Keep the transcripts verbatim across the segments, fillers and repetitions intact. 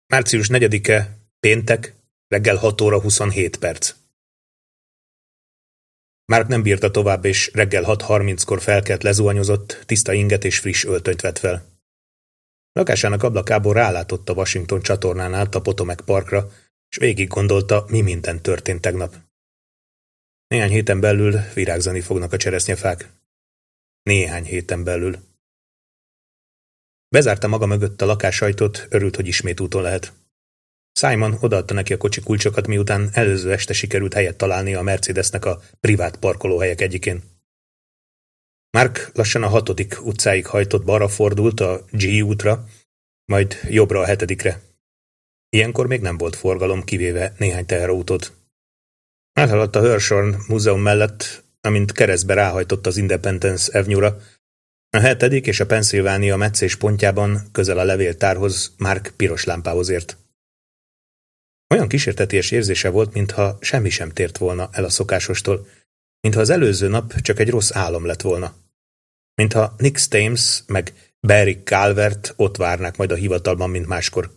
március negyedike, péntek, reggel hat óra huszonhét perc. Mark nem bírta tovább, és reggel hat harminckor felkelt, lezuhanyozott, tiszta inget és friss öltönyt vett fel. Lakásának ablakából rálátott a Washington csatornán át a Potomac Parkra, és végig gondolta, mi minden történt tegnap. Néhány héten belül virágzani fognak a cseresznyefák. Néhány héten belül. Bezárta maga mögött a lakásajtót, örült, hogy ismét úton lehet. Simon odaadta neki a kocsi kulcsokat, miután előző este sikerült helyet találnia a Mercedesnek a privát parkolóhelyek egyikén. Mark lassan a hatodik utcáig hajtott, balra fordult a G útra, majd jobbra a hetedikre. Ilyenkor még nem volt forgalom, kivéve néhány teherautót. Elhaladt a Hirshhorn múzeum mellett, amint keresztbe ráhajtott az Independence Avenue-ra. A hetedik és a Pennsylvania meccés pontjában, közel a levéltárhoz, Mark piros lámpához ért. Olyan kísérteties érzése volt, mintha semmi sem tért volna el a szokásostól, mintha az előző nap csak egy rossz álom lett volna. Mintha Nick Stames meg Barry Calvert ott várnák majd a hivatalban, mint máskor.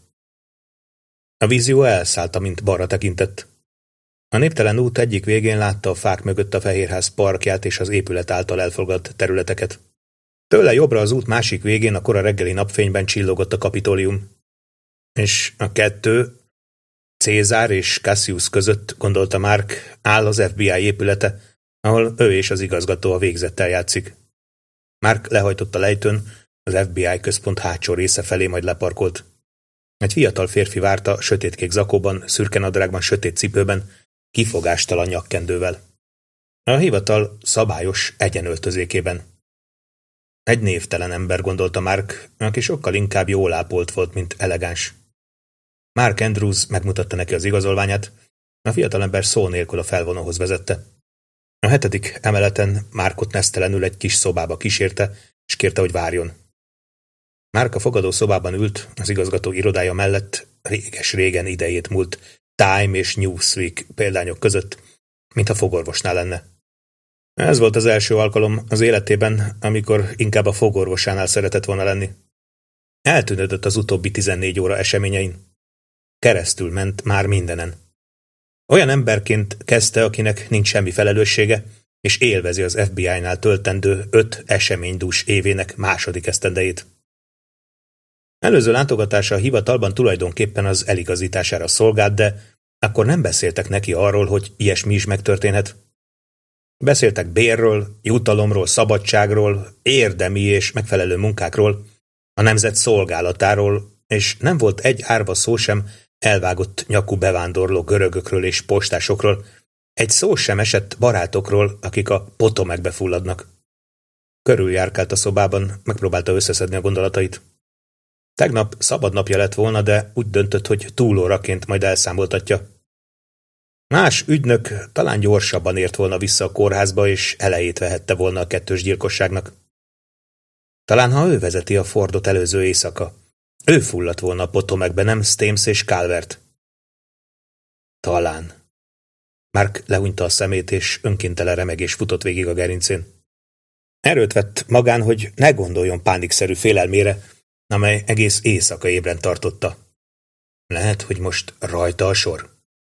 A vízió elszállta, mint balra tekintett. A néptelen út egyik végén látta a fák mögött a Fehérház parkját és az épület által elfoglalt területeket. Tőle jobbra az út másik végén a kora reggeli napfényben csillogott a Kapitólium. És a kettő, Cézár és Cassius között, gondolta Mark, áll az F B I épülete, ahol ő és az igazgató a végzettel játszik. Mark lehajtott a lejtőn, az F B I központ hátsó része felé, majd leparkolt. Egy fiatal férfi várta, sötétkék zakóban, szürke nadrágban, sötét cipőben, kifogástalan nyakkendővel. A hivatal szabályos egyenöltözékében. Egy névtelen ember, gondolta Mark, aki sokkal inkább jól ápolt volt, mint elegáns. Mark Andrews megmutatta neki az igazolványát, a fiatalember szó nélkül a felvonóhoz vezette. A hetedik emeleten Markot nesztelenül egy kis szobába kísérte, és kérte, hogy várjon. Mark a fogadó szobában ült, az igazgató irodája mellett, réges-régen idejét múlt Time és Newsweek példányok között, mintha fogorvosnál lenne. Ez volt az első alkalom az életében, amikor inkább a fogorvosánál szeretett volna lenni. Eltűnődött az utóbbi tizennégy óra eseményein. Keresztül ment már mindenen. Olyan emberként kezdte, akinek nincs semmi felelőssége, és élvezi az F B I-nál töltendő öt eseménydús évének második esztendejét. Előző látogatása a hivatalban tulajdonképpen az eligazítására szolgált, de akkor nem beszéltek neki arról, hogy ilyesmi is megtörténhet. Beszéltek bérről, jutalomról, szabadságról, érdemi és megfelelő munkákról, a nemzet szolgálatáról, és nem volt egy árva szó sem elvágott nyakú bevándorló görögökről és postásokról, egy szó sem esett barátokról, akik a Potomacbe fulladnak. Körüljárkált a szobában, megpróbálta összeszedni a gondolatait. Tegnap szabad napja lett volna, de úgy döntött, hogy túlóraként majd elszámoltatja. Más ügynök talán gyorsabban ért volna vissza a kórházba, és elejét vehette volna a kettős gyilkosságnak. Talán ha ő vezeti a Fordot előző éjszaka, ő fulladt volna a Potomacbe, nem Stames és Calvert. Talán. Mark lehúnyta a szemét, és önkéntelen remegés futott végig a gerincén. Erőt vett magán, hogy ne gondoljon pánikszerű félelmére, amely egész éjszaka ébren tartotta. Lehet, hogy most rajta a sor.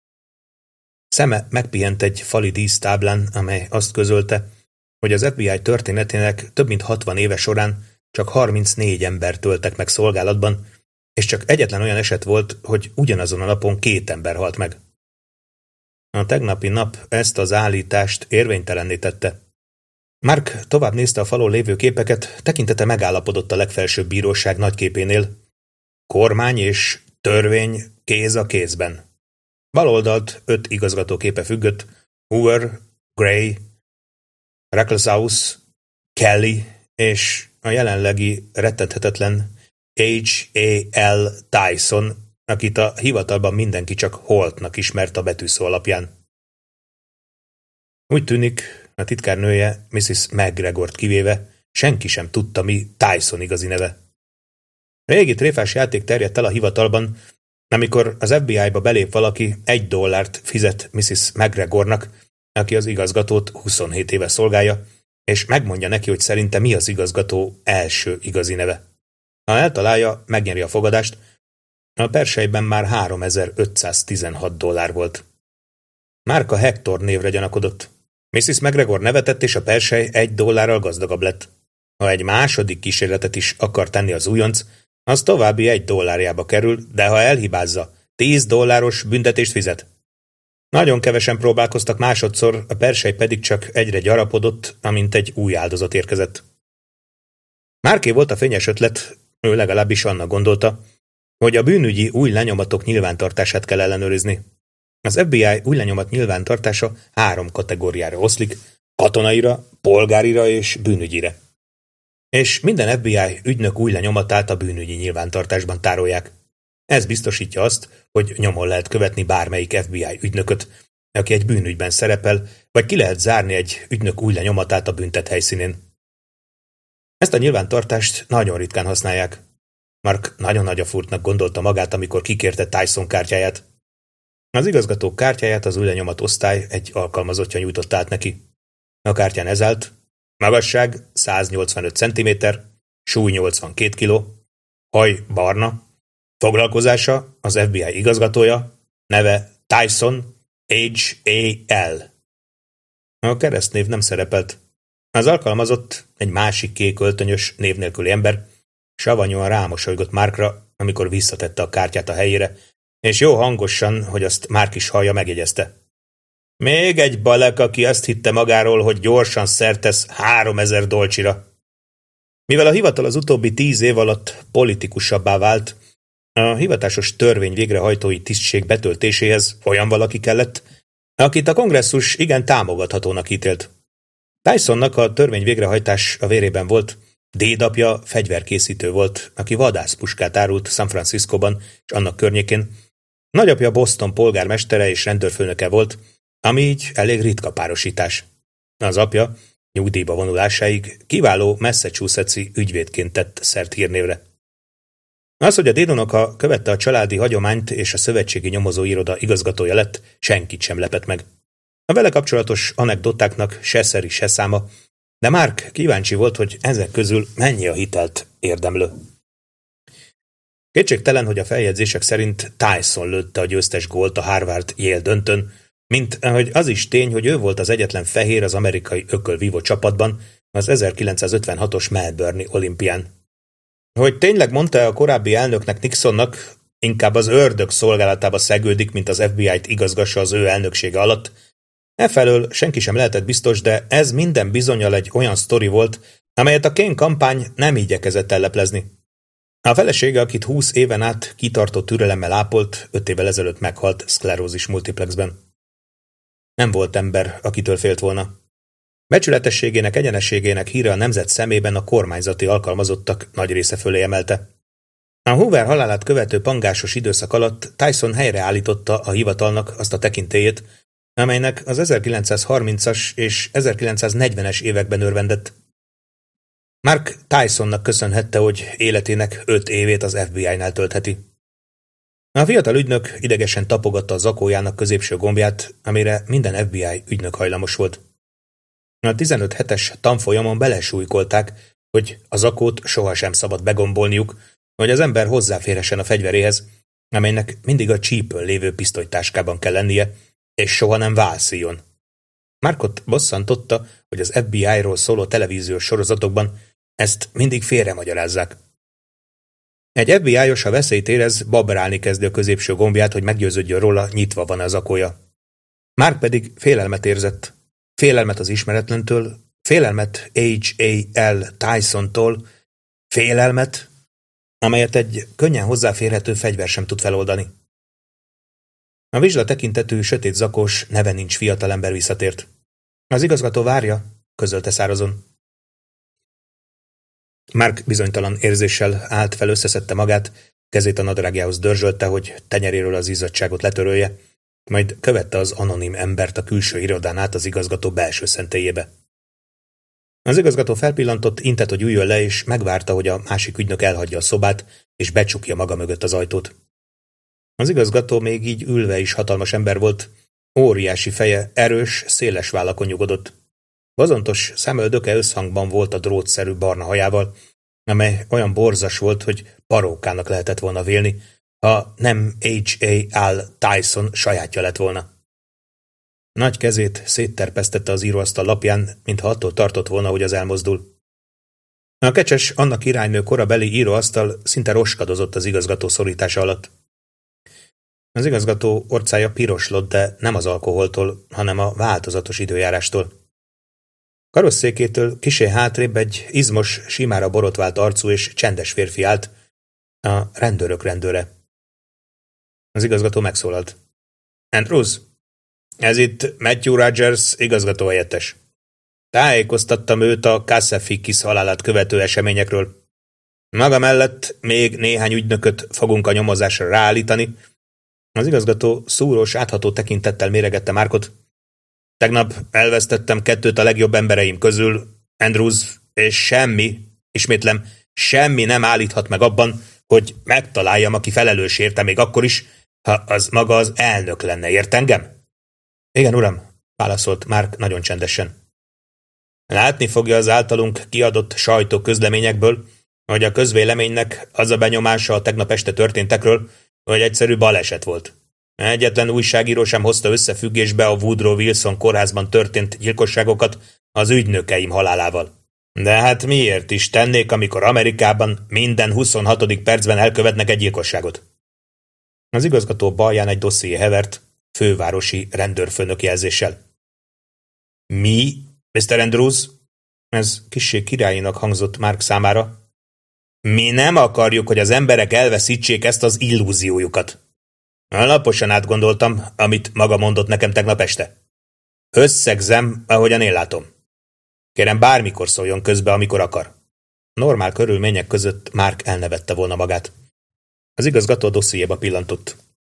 Szeme megpihent egy fali dísztáblán, amely azt közölte, hogy az F B I történetének több mint hatvan éve során csak harmincnégy embert töltek meg szolgálatban, és csak egyetlen olyan eset volt, hogy ugyanazon a napon két ember halt meg. A tegnapi nap ezt az állítást érvénytelenné tette. Mark tovább nézte a falon lévő képeket, tekintete megállapodott a legfelsőbb bíróság nagyképénél. Kormány és törvény kéz a kézben. Baloldalt öt igazgató képe függött, Hoover, Gray, Ruckelshaus, Kelly és a jelenlegi rettenthetetlen H A L Tyson, akit a hivatalban mindenki csak Holtnak ismert a betűszó alapján. Úgy tűnik, a titkárnője, missziz McGregort kivéve, senki sem tudta, mi Tyson igazi neve. Régi tréfás játék terjedt el a hivatalban, amikor az F B I-ba belép valaki, egy dollárt fizet missziz McGregornak, aki az igazgatót huszonhét éve szolgálja, és megmondja neki, hogy szerinte mi az igazgató első igazi neve. Ha eltalálja, megnyeri a fogadást, A perselyben már háromezer-ötszáztizenhat dollár volt. Mark a Hector névre gyanakodott. missziz McGregor nevetett, és a persely egy dollárral gazdagabb lett. Ha egy második kísérletet is akar tenni az újonc, az további egy dollárjába kerül, de ha elhibázza, tíz dolláros büntetést fizet. Nagyon kevesen próbálkoztak másodszor, a persely pedig csak egyre gyarapodott, amint egy új áldozat érkezett. Marké volt a fényes ötlet, ő legalábbis annak gondolta, hogy a bűnügyi új lenyomatok nyilvántartását kell ellenőrizni. Az ef bé i új lenyomat nyilvántartása három kategóriára oszlik, katonaira, polgárira és bűnügyire. És minden ef bé i ügynök új lenyomatát a bűnügyi nyilvántartásban tárolják. Ez biztosítja azt, hogy nyomon lehet követni bármelyik ef bé i ügynököt, aki egy bűnügyben szerepel, vagy ki lehet zárni egy ügynök új lenyomatát a büntet helyszínén. Ezt a nyilvántartást nagyon ritkán használják. Mark nagyon nagyafurtnak gondolta magát, amikor kikérte Tyson kártyáját. Az igazgató kártyáját az új lenyomat osztály egy alkalmazottja nyújtott át neki. A kártyán ez állt: magasság száznyolcvanöt centiméter, súly nyolcvankét kiló, haj barna, foglalkozása az ef bé i igazgatója, neve Tyson H A L. A keresztnév nem szerepelt. Az alkalmazott, egy másik kék öltönyös, név nélküli ember, savanyúan rámosolygott Markra, amikor visszatette a kártyát a helyére, és jó hangosan, hogy azt Mark is hallja, megjegyezte: még egy balek, aki azt hitte magáról, hogy gyorsan szertesz háromezer dolcsira. Mivel a hivatal az utóbbi tíz év alatt politikusabbá vált, a hivatásos törvény végrehajtói tisztség betöltéséhez olyan valaki kellett, akit a kongresszus igen támogathatónak ítélt. Tysonnak a törvény végrehajtás a vérében volt, dédapja fegyverkészítő volt, aki vadászpuskát árult San Franciscóban és annak környékén, nagyapja Boston polgármestere és rendőrfőnöke volt, ami így elég ritka párosítás. Az apja nyugdíjba vonulásáig kiváló massachusettsi ügyvédként tett szert hírnévre. Az, hogy a dédunoka követte a családi hagyományt és a szövetségi nyomozóiroda igazgatója lett, senkit sem lepett meg. A vele kapcsolatos anekdotáknak se szeri, se száma, de Mark kíváncsi volt, hogy ezek közül mennyi a hitelt érdemlő. Kétségtelen, hogy a feljegyzések szerint Tyson lőtte a győztes gólt a Harvard-Yale döntőn, mint ahogy az is tény, hogy ő volt az egyetlen fehér az amerikai ökölvívó csapatban az ezerkilencszázötvenhatos Melbourne-i olimpián. Hogy tényleg mondta a korábbi elnöknek, Nixonnak, inkább az ördög szolgálatába szegődik, mint az ef bé i-t igazgassa az ő elnöksége alatt, efelől senki sem lehetett biztos, de ez minden bizonnyal egy olyan sztori volt, amelyet a Kane kampány nem igyekezett elleplezni. A felesége, akit húsz éven át kitartó türelemmel ápolt, öt évvel ezelőtt meghalt szklerózis multiplexben. Nem volt ember, akitől félt volna. Becsületességének, egyenességének híre a nemzet szemében a kormányzati alkalmazottak nagy része fölé emelte. A Hoover halálát követő pangásos időszak alatt Tyson helyreállította a hivatalnak azt a tekintélyét, amelynek az ezerkilencszázharmincas és ezerkilencszáznegyvenes években örvendett. Mark Tysonnak köszönhette, hogy életének öt évét az ef bé i-nál töltheti. A fiatal ügynök idegesen tapogatta a zakójának középső gombját, amire minden ef bé i ügynök hajlamos volt. A tizenöt hetes tanfolyamon belesújkolták, hogy a zakót sohasem szabad begombolniuk, hogy az ember hozzáférhessen a fegyveréhez, amelynek mindig a csípőn lévő pisztolytáskában kell lennie, és soha nem válszíjon. Markot bosszantotta, hogy az ef bé i-ról szóló televíziós sorozatokban ezt mindig félremagyarázzák. Egy ef bé i-os, ha veszélyt érez, babrálni kezdi a középső gombját, hogy meggyőződjön róla, nyitva van az zakója. Mark pedig félelmet érzett. Félelmet az ismeretlentől, félelmet há á Tysontól, félelmet, amelyet egy könnyen hozzáférhető fegyver sem tud feloldani. A vizsla tekintetű, sötét zakós, neve nincs fiatalember visszatért. Az igazgató várja, közölte szárazon. Mark bizonytalan érzéssel állt fel, összeszedte magát, kezét a nadrágjához dörzsölte, hogy tenyeréről az izzadságot letörölje, majd követte az anonim embert a külső irodán át az igazgató belső szentélyébe. Az igazgató felpillantott, intett, hogy üljön le, és megvárta, hogy a másik ügynök elhagyja a szobát, és becsukja maga mögött az ajtót. Az igazgató még így ülve is hatalmas ember volt, óriási feje, erős, széles vállakon nyugodott. Bozontos szemöldöke összhangban volt a drótszerű barna hajával, amely olyan borzas volt, hogy parókának lehetett volna vélni, ha nem há á. Tyson sajátja lett volna. Nagy kezét szétterpesztette az íróasztal lapján, mintha attól tartott volna, hogy az elmozdul. A kecses Anna királynő korabeli íróasztal szinte roskadozott az igazgató szorítása alatt. Az igazgató orcája piroslott, de nem az alkoholtól, hanem a változatos időjárástól. Karosszékétől kissé hátrébb egy izmos, simára borotvált arcú és csendes férfi állt, a rendőrök rendőre. Az igazgató megszólalt. Andrews, ez itt Matthew Rogers, igazgatóhelyettes. Tájékoztattam őt a Kassefikis halálát követő eseményekről. Maga mellett még néhány ügynököt fogunk a nyomozásra ráállítani. Az igazgató szúrós, átható tekintettel méregette Markot. Tegnap elvesztettem kettőt a legjobb embereim közül, Andrews, és semmi, ismétlem, semmi nem állíthat meg abban, hogy megtaláljam, aki felelős érte, még akkor is, ha az maga az elnök lenne, ért engem? Igen, uram, válaszolt Mark nagyon csendesen. Látni fogja az általunk kiadott sajtóközleményekből, hogy a közvéleménynek az a benyomása a tegnap este történtekről, hogy egyszerű baleset volt. Egyetlen újságíró sem hozta összefüggésbe a Woodrow Wilson kórházban történt gyilkosságokat az ügynökeim halálával. De hát miért is tennék, amikor Amerikában minden huszonhatodik percben elkövetnek egy gyilkosságot? Az igazgató balján egy dosszié hevert, fővárosi rendőrfőnök jelzéssel. Mi, miszter Andrews? Ez kissé királyinak hangzott Mark számára. Mi nem akarjuk, hogy az emberek elveszítsék ezt az illúziójukat. Alaposan átgondoltam, amit maga mondott nekem tegnap este. Összegzem, ahogyan én látom. Kérem, bármikor szóljon közbe, amikor akar. Normál körülmények között Mark elnevette volna magát. Az igazgató dossziéba pillantott.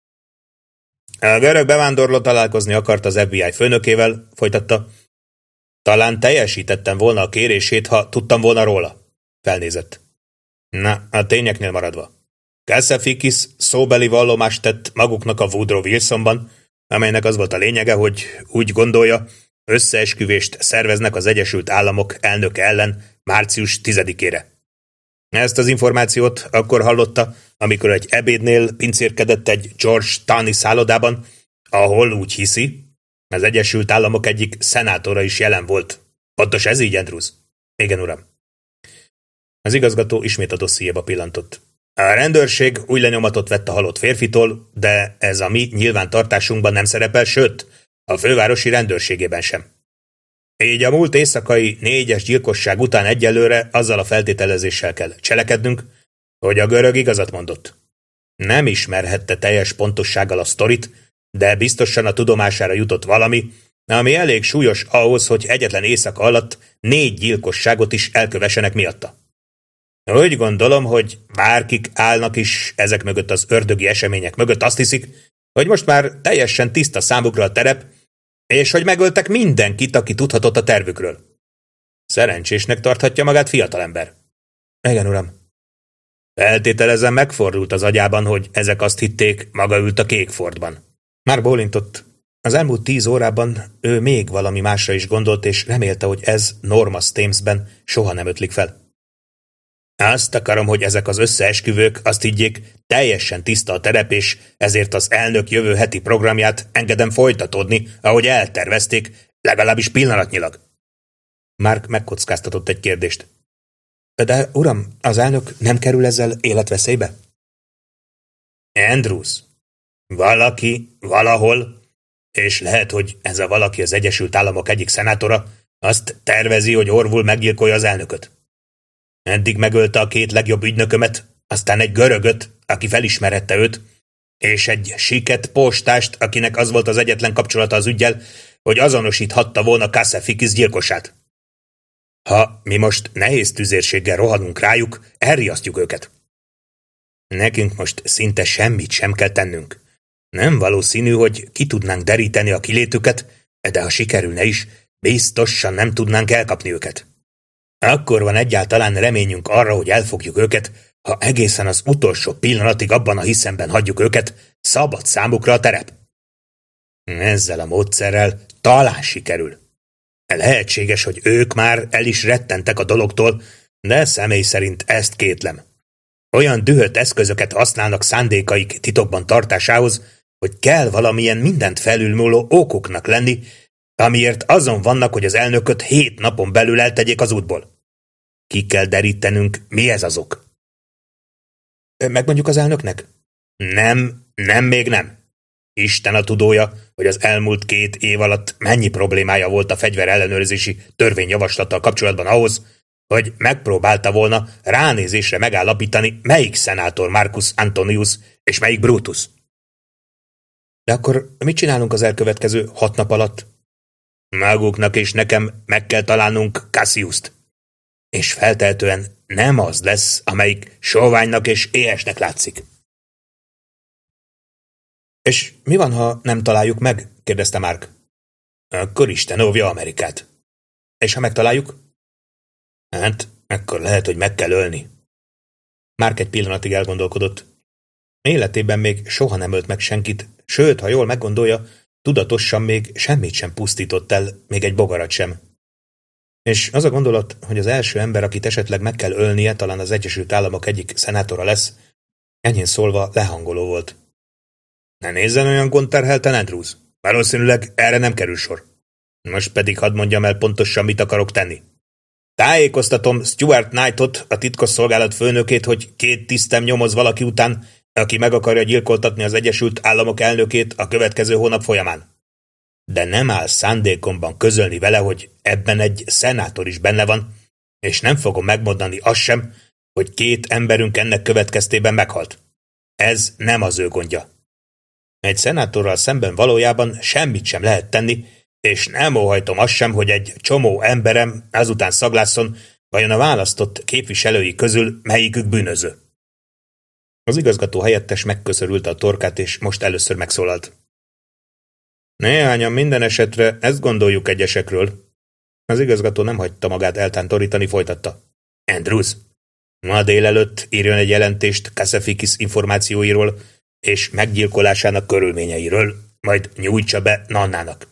A görög bevándorló találkozni akart az ef bé i főnökével, folytatta. Talán teljesítettem volna a kérését, ha tudtam volna róla. Felnézett. Na, a tényeknél maradva. Kassefikis szóbeli vallomást tett maguknak a Woodrow Wilsonban, amelynek az volt a lényege, hogy úgy gondolja, összeesküvést szerveznek az Egyesült Államok elnöke ellen március tizedikére. Ezt az információt akkor hallotta, amikor egy ebédnél pincérkedett egy George Taney szállodában, ahol úgy hiszi, az Egyesült Államok egyik szenátora is jelen volt. Pontos ez így, Andrews? Igen, uram. Az igazgató ismét a dossziéba pillantott. A rendőrség új lenyomatot vett a halott férfitól, de ez a mi nyilvántartásunkban nem szerepel, sőt, a fővárosi rendőrségében sem. Így a múlt éjszakai négyes gyilkosság után egyelőre azzal a feltételezéssel kell cselekednünk, hogy a görög igazat mondott. Nem ismerhette teljes pontossággal a sztorit, de biztosan a tudomására jutott valami, ami elég súlyos ahhoz, hogy egyetlen éjszaka alatt négy gyilkosságot is elkövessenek miatta. Úgy gondolom, hogy bárkik állnak is ezek mögött az ördögi események mögött, azt hiszik, hogy most már teljesen tiszta számukra a terep, és hogy megöltek mindenkit, aki tudhatott a tervükről. Szerencsésnek tarthatja magát fiatalember. Igen, uram. Feltételezem, megfordult az agyában, hogy ezek azt hitték, maga ült a kék Fordban. Már bólintott. Az elmúlt tíz órában ő még valami másra is gondolt, és remélte, hogy ez Norma Stamesben soha nem ötlik fel. Azt akarom, hogy ezek az összeesküvők azt higgyék, teljesen tiszta a terep, és ezért az elnök jövő heti programját engedem folytatódni, ahogy eltervezték, legalábbis pillanatnyilag. Mark megkockáztatott egy kérdést. De, uram, az elnök nem kerül ezzel életveszélybe? Andrews, valaki, valahol, és lehet, hogy ez a valaki az Egyesült Államok egyik szenátora, azt tervezi, hogy Orwell meggyilkolja az elnököt. Eddig megölte a két legjobb ügynökömet, aztán egy görögöt, aki felismerhette őt, és egy siket postást, akinek az volt az egyetlen kapcsolata az üggyel, hogy azonosíthatta volna Kassefikis gyilkosát. Ha mi most nehéz tüzérséggel rohanunk rájuk, elriasztjuk őket. Nekünk most szinte semmit sem kell tennünk. Nem valószínű, hogy ki tudnánk deríteni a kilétüket, de ha sikerülne is, biztosan nem tudnánk elkapni őket. Akkor van egyáltalán reményünk arra, hogy elfogjuk őket, ha egészen az utolsó pillanatig abban a hiszemben hagyjuk őket, szabad számukra a terep. Ezzel a módszerrel talán sikerül. Lehetséges, hogy ők már el is rettentek a dologtól, de személy szerint ezt kétlem. Olyan dühött eszközöket használnak szándékaik titokban tartásához, hogy kell valamilyen mindent felülmúló okuknak lenni, amiért azon vannak, hogy az elnököt hét napon belül eltegyék az útból. Ki kell derítenünk, mi ez az ok. Megmondjuk az elnöknek? Nem, nem, még nem. Isten a tudója, hogy az elmúlt két év alatt mennyi problémája volt a fegyverellenőrzési törvényjavaslattal kapcsolatban ahhoz, hogy megpróbálta volna ránézésre megállapítani, melyik szenátor Marcus Antonius és melyik Brutus. De akkor mit csinálunk az elkövetkező hat nap alatt? Maguknak és nekem meg kell találnunk Cassiust. És feltehetően nem az lesz, amelyik soványnak és éhesnek látszik. És mi van, ha nem találjuk meg? Kérdezte Mark. Akkor Isten óvja Amerikát. És ha megtaláljuk? Hát, akkor lehet, hogy meg kell ölni. Mark egy pillanatig elgondolkodott. Életében még soha nem ölt meg senkit, sőt, ha jól meggondolja, tudatosan még semmit sem pusztított el, még egy bogarat sem. És az a gondolat, hogy az első ember, akit esetleg meg kell ölnie, talán az Egyesült Államok egyik szenátora lesz, enyhén szólva lehangoló volt. Ne nézzen olyan gondterhelten, Andrews. Valószínűleg erre nem kerül sor. Most pedig hadd mondjam el pontosan, mit akarok tenni. Tájékoztatom Stuart Knightot, a titkosszolgálat főnökét, hogy két tisztem nyomoz valaki után, aki meg akarja gyilkoltatni az Egyesült Államok elnökét a következő hónap folyamán. De nem áll szándékomban közölni vele, hogy ebben egy szenátor is benne van, és nem fogom megmondani azt sem, hogy két emberünk ennek következtében meghalt. Ez nem az ő gondja. Egy szenátorral szemben valójában semmit sem lehet tenni, és nem óhajtom azt sem, hogy egy csomó emberem azután szaglásszon, vajon a választott képviselői közül melyikük bűnöző. Az igazgató helyettes megköszörülte a torkát, és most először megszólalt. Néhányan minden esetre ezt gondoljuk egyesekről. Az igazgató nem hagyta magát eltántorítani, folytatta. Andrews, ma délelőtt írjon egy jelentést Kassefikis információiról és meggyilkolásának körülményeiről, majd nyújtsa be Nannának.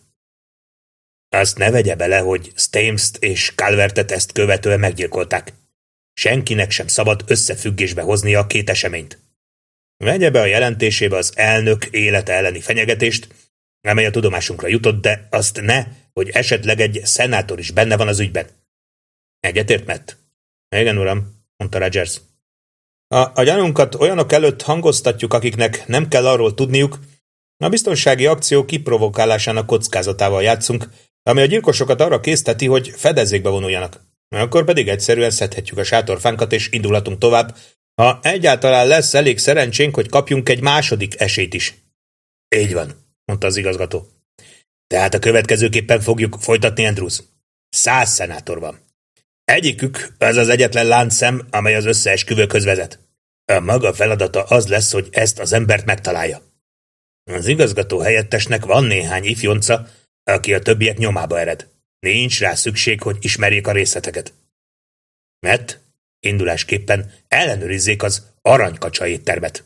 Azt ne vegye bele, hogy Stamest és Calvertet ezt követően meggyilkolták. Senkinek sem szabad összefüggésbe hozni a két eseményt. Vegye be a jelentésébe az elnök élete elleni fenyegetést, amely a tudomásunkra jutott, de azt ne, hogy esetleg egy szenátor is benne van az ügyben. Egyetért, Matt? Igen, uram, mondta Rogers. A, a gyanunkat olyanok előtt hangoztatjuk, akiknek nem kell arról tudniuk, a biztonsági akció kiprovokálásának kockázatával játszunk, ami a gyilkosokat arra készteti, hogy fedezzékbe vonuljanak. Akkor pedig egyszerűen szedhetjük a sátorfánkat és indulhatunk tovább, ha egyáltalán lesz elég szerencsénk, hogy kapjunk egy második esélyt is. Így van, mondta az igazgató. Tehát a következőképpen fogjuk folytatni, Andrews. Száz szenátor van. Egyikük az az egyetlen láncszem, amely az összeesküvőkhöz vezet. A maga feladata az lesz, hogy ezt az embert megtalálja. Az igazgató helyettesnek van néhány ifjonca, aki a többiek nyomába ered. Nincs rá szükség, hogy ismerjék a részleteket. Mert indulásképpen ellenőrizzék az aranykacsa éttermet.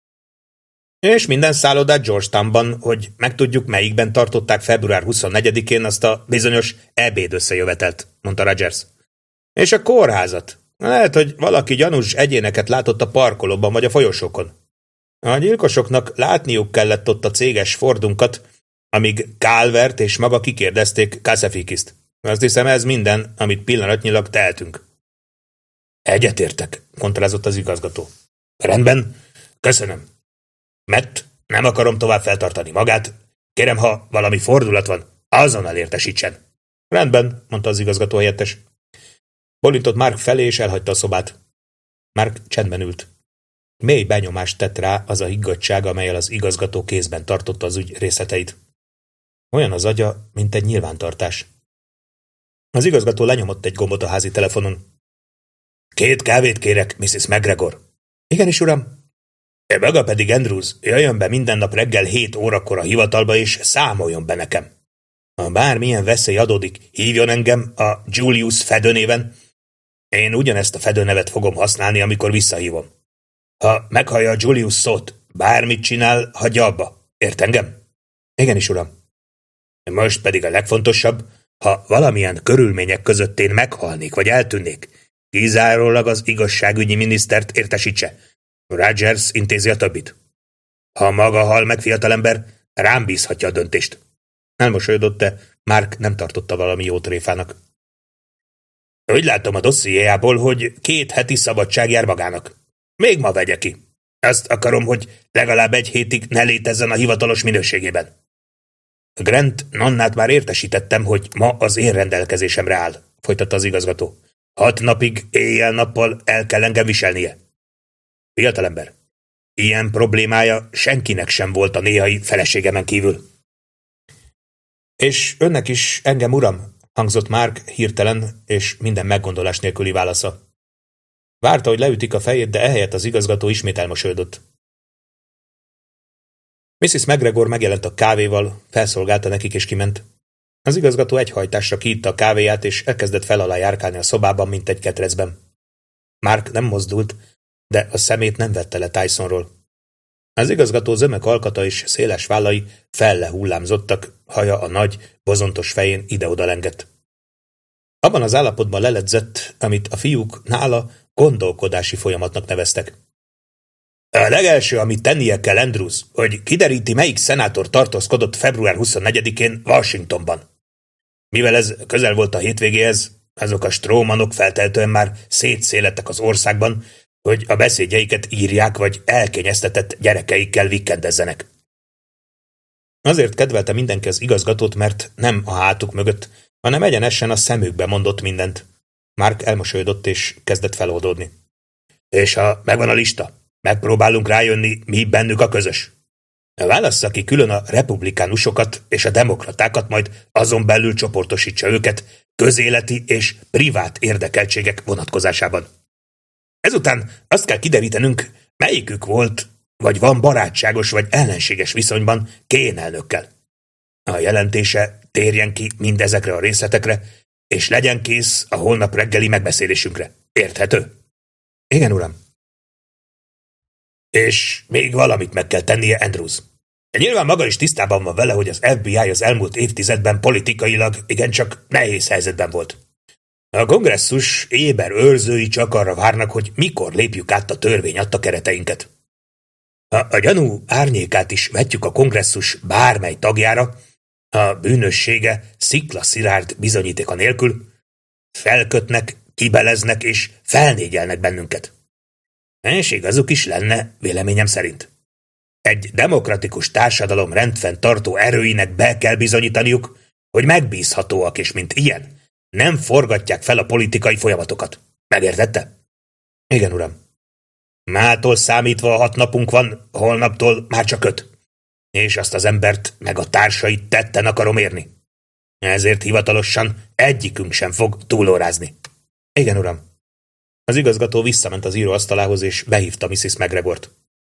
És minden szállodát Georgetownban, hogy megtudjuk, melyikben tartották február huszonnegyedikén azt a bizonyos ebéd összejövetelt, mondta Rogers. És a kórházat. Lehet, hogy valaki gyanús egyéneket látott a parkolóban vagy a folyosókon. A gyilkosoknak látniuk kellett ott a céges Fordunkat, amíg Calvert és maga kikérdezték Kassefikist. Azt hiszem, ez minden, amit pillanatnyilag tehetünk. Egyetértek, kontrázott az igazgató. Rendben, köszönöm. Matt, nem akarom tovább feltartani magát. Kérem, ha valami fordulat van, azonnal értesítsen. Rendben, mondta az igazgató helyettes. Bólintott Mark felé, és elhagyta a szobát. Mark csendben ült. Mély benyomást tett rá az a higgadtság, amellyel az igazgató kézben tartotta az ügy részleteit. Olyan az agya, mint egy nyilvántartás. Az igazgató lenyomott egy gombot a házi telefonon. Két kávét kérek, missus McGregor. Igenis, uram. E maga pedig, Andrews, jöjjön be minden nap reggel hét órakor a hivatalba, és számoljon be nekem. Ha bármilyen veszély adódik, hívjon engem a Julius fedőnéven. Én ugyanezt a fedőnevet fogom használni, amikor visszahívom. Ha meghallja a Julius szót, bármit csinál, hagyja abba. Ért engem? Igenis, uram. Most pedig a legfontosabb, ha valamilyen körülmények között én meghalnék, vagy eltűnnék, Kizárólag az igazságügyi minisztert értesítse. Rogers intézi a többit. Ha maga hal meg, fiatalember, rám bízhatja a döntést. Elmosolyodott, de Mark nem tartotta valami jó tréfának. Úgy látom a dossziéjából, hogy két heti szabadság jár magának. Még ma vegye ki. Azt akarom, hogy legalább egy hétig ne létezzen a hivatalos minőségében. Grant Nannát már értesítettem, hogy ma az én rendelkezésemre áll, folytatta az igazgató. Hat napig éjjel-nappal el kell engem viselnie. Fiatalember, ilyen problémája senkinek sem volt a néhai feleségemen kívül. És önnek is engem, uram, hangzott Mark hirtelen és minden meggondolás nélküli válasza. Várta, hogy leütik a fejét, de ehelyett az igazgató ismét elmosolyodott. missziz McGregor megjelent a kávéval, felszolgálta nekik és kiment. Az igazgató egy hajtásra kiitta a kávéját, és elkezdett fel alá járkálni a szobában, mint egy ketrecben. Mark nem mozdult, de a szemét nem vette le Tysonról. Az igazgató zömek alkata és széles vállai felle hullámzottak, haja a nagy, bozontos fején ide-oda lengett. Abban az állapotban leledzett, amit a fiúk nála gondolkodási folyamatnak neveztek. A legelső, amit tennie kell, Andrews, hogy kideríti, melyik szenátor tartózkodott február huszonnegyedikén Washingtonban. Mivel ez közel volt a hétvégéhez, azok a strómanok feltehetően már szétszélettek az országban, hogy a beszédjeiket írják, vagy elkényeztetett gyerekeikkel vikendezzenek. Azért kedvelte mindenki az igazgatót, mert nem a hátuk mögött, hanem egyenesen a szemükbe mondott mindent. Mark elmosolyodott és kezdett feloldódni. És ha megvan a lista, megpróbálunk rájönni, mi bennük a közös. Válassza ki külön a republikánusokat és a demokratákat, majd azon belül csoportosítsa őket közéleti és privát érdekeltségek vonatkozásában. Ezután azt kell kiderítenünk, melyikük volt, vagy van barátságos vagy ellenséges viszonyban Kane elnökkel. A jelentése térjen ki mindezekre a részletekre, és legyen kész a holnap reggeli megbeszélésünkre. Érthető? Igen, uram. És még valamit meg kell tennie, Andrews. Nyilván maga is tisztában van vele, hogy az ef bé i az elmúlt évtizedben politikailag igencsak nehéz helyzetben volt. A kongresszus éber őrzői csak arra várnak, hogy mikor lépjük át a törvény adta kereteinket. Ha a gyanú árnyékát is vetjük a kongresszus bármely tagjára, a bűnössége sziklaszilárd bizonyítéka nélkül, felkötnek, kibeleznek és felnégyelnek bennünket. És igazuk is lenne, véleményem szerint. Egy demokratikus társadalom rendfenntartó erőinek be kell bizonyítaniuk, hogy megbízhatóak, és mint ilyen, nem forgatják fel a politikai folyamatokat. Megértette? Igen, uram. Mától számítva hat napunk van, holnaptól már csak öt. És azt az embert meg a társait tetten akarom érni. Ezért hivatalosan egyikünk sem fog túlórázni. Igen, uram. Az igazgató visszament az íróasztalához, és behívta missziz McGregort.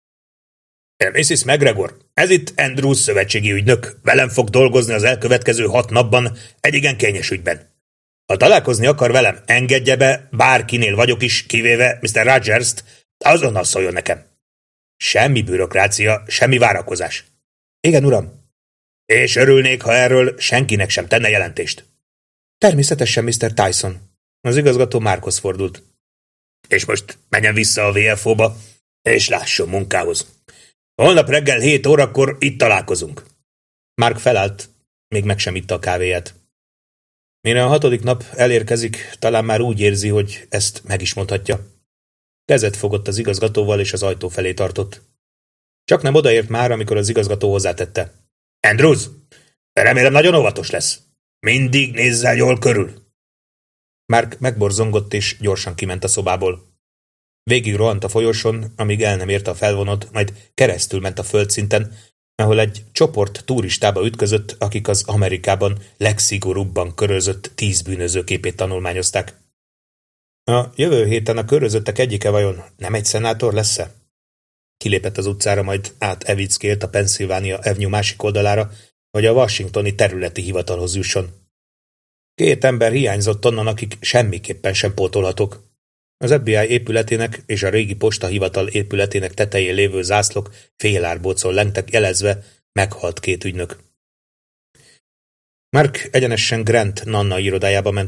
missziz McGregor, ez itt Andrews szövetségi ügynök, velem fog dolgozni az elkövetkező hat napban egy igen kényes ügyben. Ha találkozni akar velem, engedje be, bárkinél vagyok is, kivéve miszter Rogers-t, azonnal szóljon nekem. Semmi bürokrácia, semmi várakozás. Igen, uram. És örülnék, ha erről senkinek sem tenne jelentést. Természetesen, miszter Tyson. Az igazgató Markhoz fordult. És most menjen vissza a vé ef ó-ba, és lásson munkához. Holnap reggel hét órakor itt találkozunk. Mark felállt, még meg sem itta a kávéját. Mire a hatodik nap elérkezik, talán már úgy érzi, hogy ezt meg is mondhatja. Kezet fogott az igazgatóval, és az ajtó felé tartott. Csak nem odaért már, amikor az igazgató hozzátette. Andrews, remélem nagyon óvatos lesz. Mindig nézzel jól körül. Mark megborzongott, és gyorsan kiment a szobából. Végig rohant a folyosón, amíg el nem érte a felvonót, majd keresztül ment a földszinten, ahol egy csoport turistába ütközött, akik az Amerikában legszigorúbban körözött tíz bűnöző képét tanulmányozták. A jövő héten a körözöttek egyike vajon nem egy szenátor lesz-e? Kilépett az utcára, majd át Evickélt a Pennsylvania Avenue másik oldalára, hogy a washingtoni területi hivatalhoz jusson. Két ember hiányzott onnan, akik semmiképpen sem pótolhatók. Az ef bé i épületének és a régi postahivatal épületének tetején lévő zászlók félárbócon lengtek, jelezve meghalt két ügynök. Mark egyenesen Grant Nanna irodájába ment.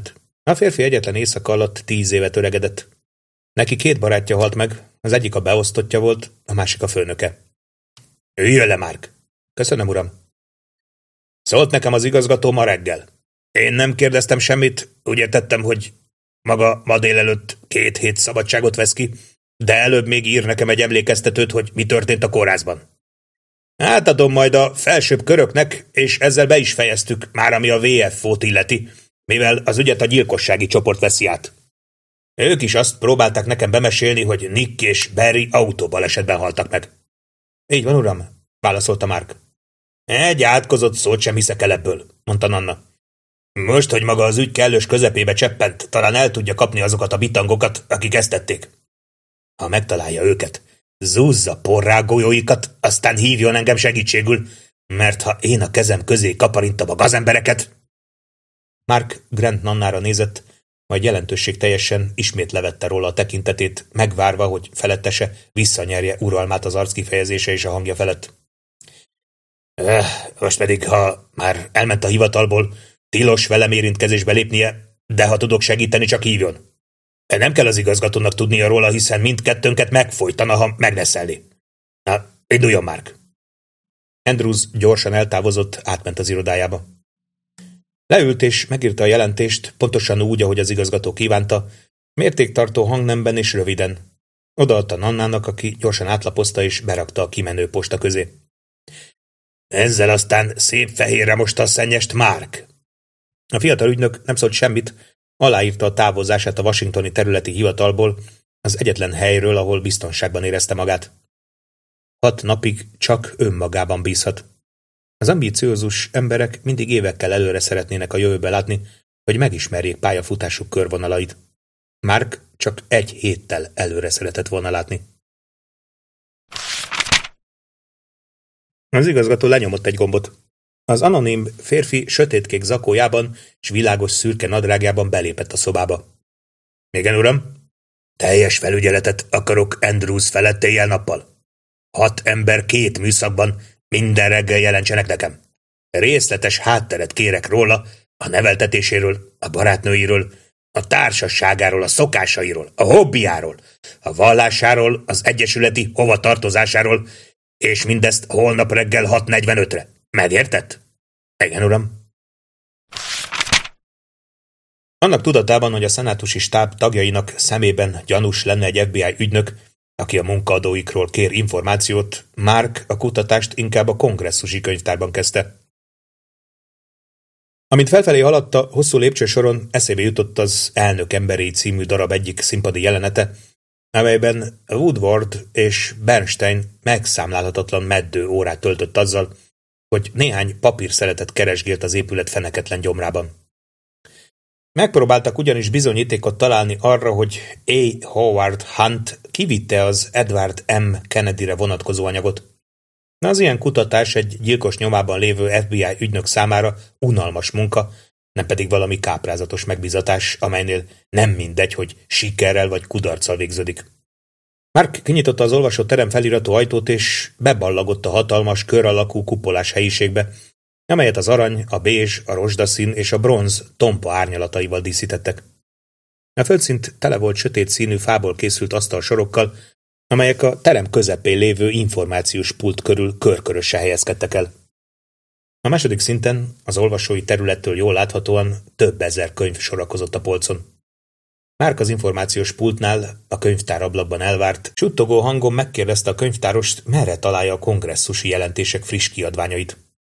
A férfi egyetlen éjszaka alatt tíz évet öregedett. Neki két barátja halt meg, az egyik a beosztottja volt, a másik a főnöke. Üljön le, Mark! Köszönöm, uram. Szólt nekem az igazgató ma reggel. Én nem kérdeztem semmit, úgy értettem, hogy maga ma délelőtt két hét szabadságot vesz ki, de előbb még ír nekem egy emlékeztetőt, hogy mi történt a kórházban. Átadom majd a felsőbb köröknek, és ezzel be is fejeztük, már ami a vé ef ó-t illeti, mivel az ügyet a gyilkossági csoport veszi át. Ők is azt próbálták nekem bemesélni, hogy Nick és Barry autóbalesetben haltak meg. Így van, uram, válaszolta Mark. Egy átkozott szót sem hiszek el ebből, mondta Nanna. Most, hogy maga az ügy kellős közepébe cseppent, talán el tudja kapni azokat a bitangokat, akik ezt tették. Ha megtalálja őket, zúzza porrá golyóikat, aztán hívjon engem segítségül, mert ha én a kezem közé kaparintom a gazembereket... Mark Grant Nannára nézett, majd jelentőségteljesen ismét levette róla a tekintetét, megvárva, hogy felettese visszanyerje uralmát az arckifejezése és a hangja felett. Eh, most pedig, ha már elment a hivatalból, tilos velem érintkezésbe lépnie, de ha tudok segíteni, csak hívjon. Nem kell az igazgatónak tudnia róla, hiszen mindkettőnket megfojtana, ha megneszelni. Na, induljon, Mark. Andrews gyorsan eltávozott, átment az irodájába. Leült és megírta a jelentést, pontosan úgy, ahogy az igazgató kívánta, mértéktartó hangnemben és röviden. Odaadta Nannának, aki gyorsan átlapozta és berakta a kimenő posta közé. Ezzel aztán szép fehérre mosta a szennyest, Mark. A fiatal ügynök nem szólt semmit, aláírta a távozását a washingtoni területi hivatalból, az egyetlen helyről, ahol biztonságban érezte magát. Hat napig csak önmagában bízhat. Az ambíciózus emberek mindig évekkel előre szeretnének a jövőbe látni, hogy megismerjék pályafutásuk körvonalait. Mark csak egy héttel előre szeretett volna látni. Az igazgató lenyomott egy gombot. Az anonim férfi sötétkék zakójában és világos szürke nadrágjában belépett a szobába. Igen, uram? Teljes felügyeletet akarok Andrews felett éjjel-nappal. Hat ember két műszakban, minden reggel jelentsenek nekem. Részletes hátteret kérek róla, a neveltetéséről, a barátnőiről, a társaságáról, a szokásairól, a hobbiáról, a vallásáról, az egyesületi hovatartozásáról, és mindezt holnap reggel hat negyvenötre. Megértett? Igen, uram. Annak tudatában, hogy a szenátusi stáb tagjainak szemében gyanús lenne egy ef bé i ügynök, aki a munkaadóikról kér információt, Mark a kutatást inkább a kongresszusi könyvtárban kezdte. Amint felfelé haladta, hosszú lépcsősoron eszébe jutott az Elnök emberi című darab egyik színpadi jelenete, amelyben Woodward és Bernstein megszámlálhatatlan meddő órát töltött azzal, hogy néhány papírszeletet keresgélt az épület feneketlen gyomrában. Megpróbáltak ugyanis bizonyítékot találni arra, hogy A. Howard Hunt kivitte az Edward M. Kennedyre vonatkozó anyagot. Az ilyen kutatás egy gyilkos nyomában lévő ef bé i ügynök számára unalmas munka, nem pedig valami káprázatos megbízatás, amelynél nem mindegy, hogy sikerrel vagy kudarccal végződik. Mark kinyitotta az olvasóterem feliratú ajtót, és beballagott a hatalmas, kör alakú kupolás helyiségbe, amelyet az arany, a bézs, a rozsdaszín és a bronz tompa árnyalataival díszítettek. A földszint tele volt sötét színű fából készült asztalsorokkal, amelyek a terem közepén lévő információs pult körül körkörösen helyezkedtek el. A második szinten, az olvasói területtől jól láthatóan több ezer könyv sorakozott a polcon. Mark az információs pultnál, a könyvtár ablakban elvárt, suttogó hangon megkérdezte a könyvtárost, merre találja a kongresszusi jelentések friss kiadványait.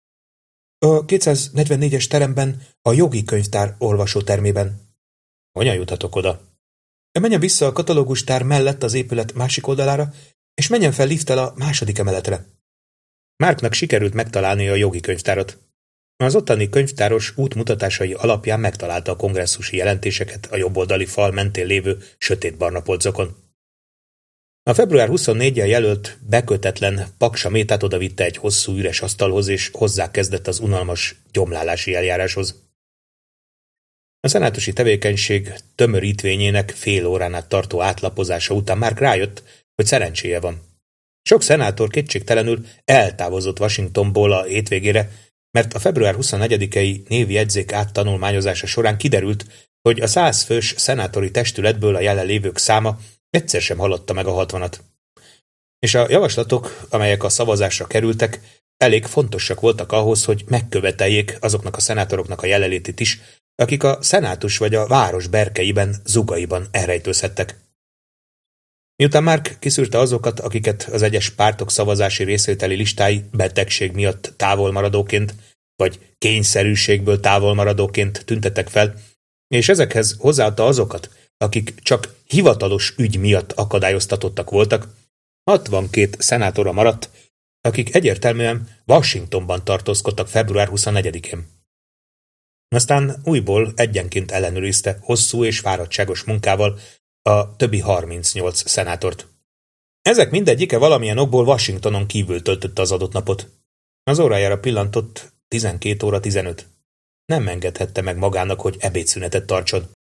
A kétszáznegyvennégyes teremben, a jogi könyvtár olvasótermében. Hogyan juthatok oda? Menjen vissza a katalógustár mellett az épület másik oldalára, és menjen fel lifttel a második emeletre. Marknak sikerült megtalálni a jogi könyvtárat. Az ottani könyvtáros útmutatásai alapján megtalálta a kongresszusi jelentéseket a jobboldali fal mentén lévő sötétbarna polcokon. A február huszonnégyediken jelölt, bekötetlen Paksa Métát odavitte egy hosszú üres asztalhoz, és hozzákezdett az unalmas gyomlálási eljáráshoz. A szenátusi tevékenység tömörítvényének fél órán át tartó átlapozása után Mark rájött, hogy szerencséje van. Sok szenátor kétségtelenül eltávozott Washingtonból a hétvégére, mert a február huszonnegyedikei névi jegyzék áttanulmányozása során kiderült, hogy a százfős szenátori testületből a jelenlévők száma egyszer sem haladta meg a hatvanat. És a javaslatok, amelyek a szavazásra kerültek, elég fontosak voltak ahhoz, hogy megköveteljék azoknak a szenátoroknak a jelenlétét is, akik a szenátus vagy a város berkeiben, zugaiban elrejtőzhettek. Miután Mark kiszűrte azokat, akiket az egyes pártok szavazási részvételi listái betegség miatt távolmaradóként, vagy kényszerűségből távolmaradóként tüntettek fel, és ezekhez hozzáadta azokat, akik csak hivatalos ügy miatt akadályoztatottak voltak, hatvankét szenátora maradt, akik egyértelműen Washingtonban tartózkodtak február huszonnegyedikén. Aztán újból egyenként ellenőrizte hosszú és fáradtságos munkával a többi harmincnyolc szenátort. Ezek mindegyike valamilyen okból Washingtonon kívül töltötte az adott napot. Az órájára pillantott, tizenkét óra tizenöt. Nem engedhette meg magának, hogy ebédszünetet tartson.